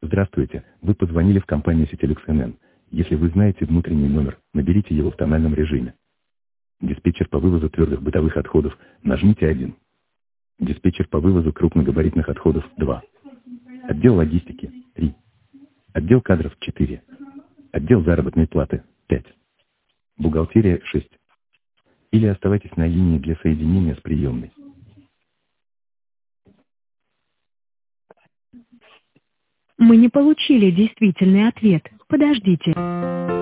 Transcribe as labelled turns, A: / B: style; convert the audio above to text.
A: Здравствуйте, вы позвонили в компанию Citilux NN. Если вы знаете внутренний номер, наберите его в тональном режиме. Диспетчер по вывозу твердых бытовых отходов, нажмите 1. Диспетчер по вывозу крупногабаритных отходов, 2. Отдел логистики, 3. Отдел кадров, 4. Отдел заработной платы, 5. Бухгалтерия, 6. Или оставайтесь на линии для соединения с приемной.
B: Мы не получили действительный ответ. Подождите.